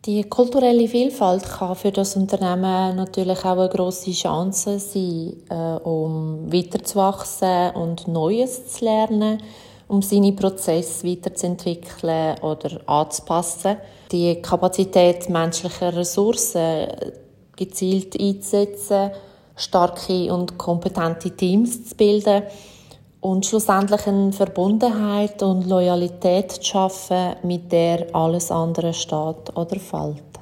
Die kulturelle Vielfalt kann für das Unternehmen natürlich auch eine grosse Chance sein, um weiterzuwachsen und Neues zu lernen, um seine Prozesse weiterzuentwickeln oder anzupassen. Die Kapazität menschlicher Ressourcen gezielt einzusetzen, starke und kompetente Teams zu bilden und schlussendlich eine Verbundenheit und Loyalität zu schaffen, mit der alles andere steht oder fällt.